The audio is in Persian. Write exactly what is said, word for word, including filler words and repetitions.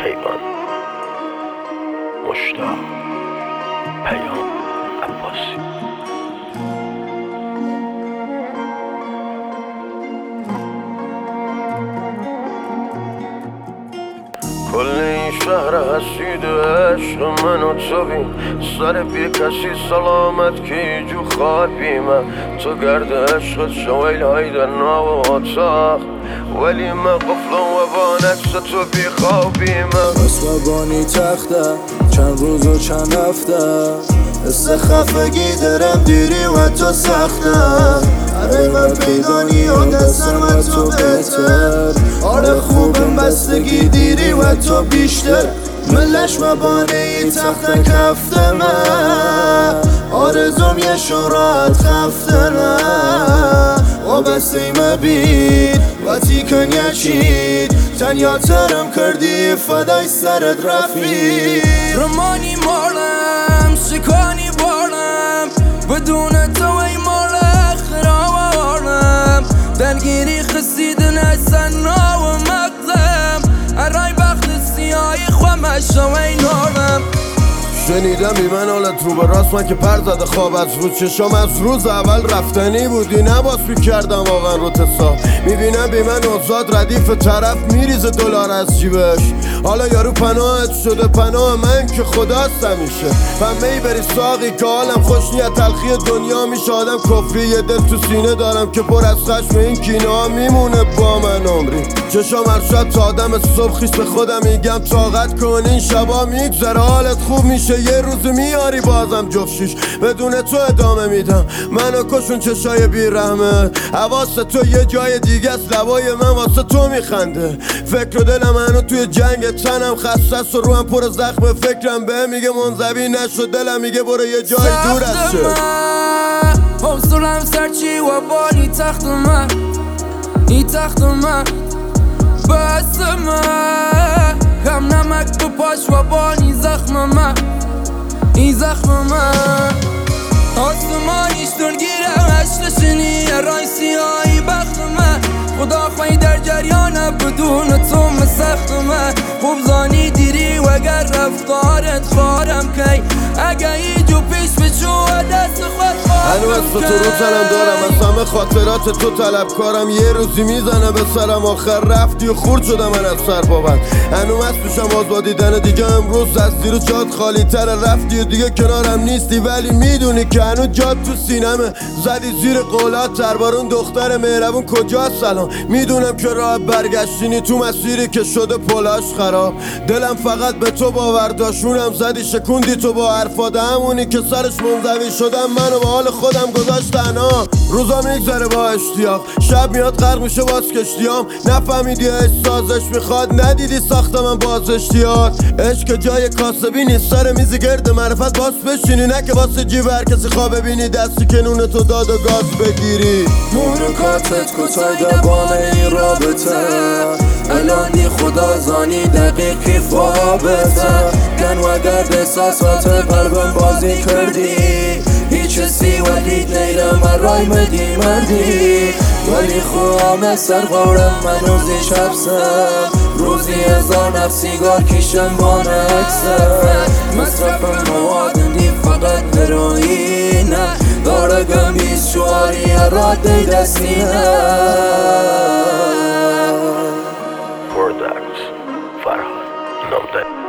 کیوان مشتاق پیام عباسی. کل این شهر حسید عشق من و تو بین، سر بی کسی سلامت که جو خوار بیمه. تو گرد عشق شویل های در ناو اتاق، ولی من قفلم و با نکس تو بی خوابیمه. بس و بانی تخته چند روز و چند هفته، حس خفگی درم دیری و تو سخته. اره من پیدانی و دستم و تو بهتر، آره خوبم بستگی دیری و تو بیشتر. ملش مبانه ای تخت کفته من، آرزوم یه شورات خفته نه. و بسته مبید و تیکن یچید، تنیا ترم کردی فدای سرت رفی. رمانی مارم شکانی بارم، بدون تو ای مال خرابارم. دلگیری خسیدن اصلا و مقدم، ارای بخت سیاهی خواه شوی نارم. شنیدم بی من حالت رو به راست، من که پر زده خواب از رو چشام از روز اول رفتنی بودی. نباس میکردم واقعا رو تسا، میبینم بی من اوزاد ردیف طرف میریزه دلار از جیبش. حالا یارو پناهت شده پناه من که خداست همیشه. پنبه ای بری ساقی که حالم خوش نیت تلخی دنیا میشه. آدم کفری یه دل تو سینه دارم که پر از خشم این کینه ها میمونه با من عمری. چشام هر شب تا آدم صبح خیش به خودم میگم طاقت کن این شبا میگذره، حالت خوب میشه یه روز میاری بازم جفشیش. بدون تو ادامه میدم منو کشون چشای بی رحمت. حواس تو یه جای دیگه است، لبای من واسه تو میخنده. فکر و دلم منو توی جنگ، تنم خسته است و روحم پر زخم. فکرم به میگه منزوی نشد، دلم میگه برو یه جای دور از شد. حوصلم سرچی و بانی تخت من، این تخت من بس من. کم نمک تو پاش و بانی زخم من، این زخم من. آسمانیش دنگیرم هشتشنی رای سیاهی بخت من. خدا خواهی در جریانه بدون تو مسخت من. خوب زانی دیری و گر رفتارت خارم کی، اگه ایجو پیش بچو دست خود هنو از تو تو رو تنم دارم، از همه خاطرات تو طلبکارم. یه روزی میزنه به سرم آخر رفتی و خورد شدم من از سر بابت. هنو از پیشم آزاد دیدن دیگه امروز از زیر جات خالی تره. رفتی و دیگه کنارم نیستی ولی میدونی که هنو جات تو سینمه. زدی زیر قولات تربارون دختر مهربون کجاست الان؟ میدونم که راه برگشتینی تو مسیری که شده پلاش خراب. دلم فقط به تو باور داشونم زدی شکوندی تو با حرفات. همونی که سرش منزوی شدم منو به حال خودم گذاشت تنها. روزا میگذره با اشتیاق، شب میاد غرق میشه باز کشتیام. نفهمیدی عشق سازش میخواد، ندیدی ساخت من باز اشتیاق. عشق جای کاسبی نیست، سر میزی گرد معرفت باز بشینی. نه که واسه جیب هر کسی خواب ببینی، دستی که نون تو داد و گاز بگیری. مونکاتت کتای دبانه این رابطه، الانی خدا زانی دقیقی فابته. گن و گرد احساسات قلبم بازی کردی، هیچ سی ولی نیرم رای مدی مردی. ولی خوام سر غورم من روزی شبسم، روزی هزار نفسیگار کشم با نکسم. مصرف مواد نی فقط هروئینه، داره گمیز شواری را دی دستینه. Product فرهاد نامده.